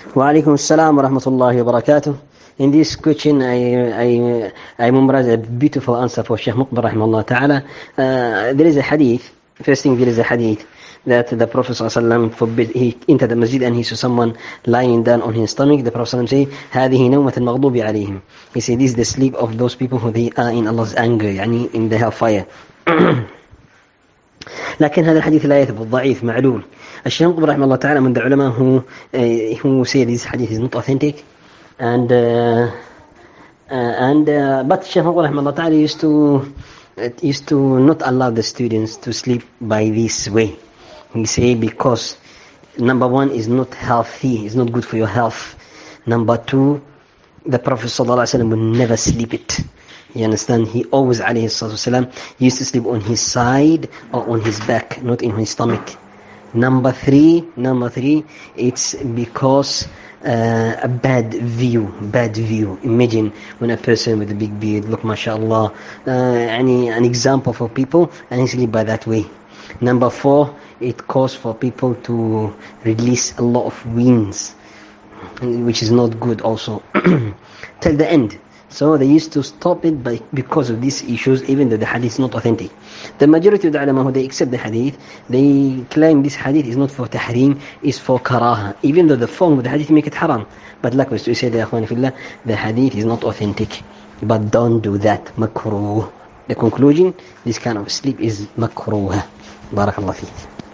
وعليكم السلام ورحمة الله وبركاته. In this question, I memorize a beautiful answer for Sheikh Muqbil rahimahullah ta'ala. There is a hadith. First thing, there is a hadith that the Prophet ﷺ forbid. He entered the masjid and he saw someone lying down on his stomach. The Prophet ﷺ said, هذه نومة المغضوب عليهم. He said, this is the sleep of those people who they are in Allah's anger, يعني in the hellfire. لكن هذا الحديث لا يثبت، ضعيف معلول. الشيخ مقبل رحمه الله تعالى من the ulama who say this hadith is not authentic, and but Shaykh Muqbil رحمه الله تعالى used to not allow the students to sleep by this way. He say because number one is not healthy, it's not good for your health. Number two, the Prophet ﷺ would never sleep it. You understand? He always alayhi salatu wasalam used to sleep on his side or on his back, not in his stomach. Number three, it's because a bad view. Imagine when a person with a big beard, look mashallah, an example for people, and he sleep by that way. Number four, it causes for people to release a lot of winds, which is not good also, till the end. So they used to stop it because of these issues, even though the hadith is not authentic. The majority of the ulama who they accept the hadith, they claim this hadith is not for tahrim, it's for karaha, even though the form of the hadith make it haram. But like we said, the hadith is not authentic. But don't do that, makruh. The conclusion, this kind of sleep is makruh. Barakallah feek.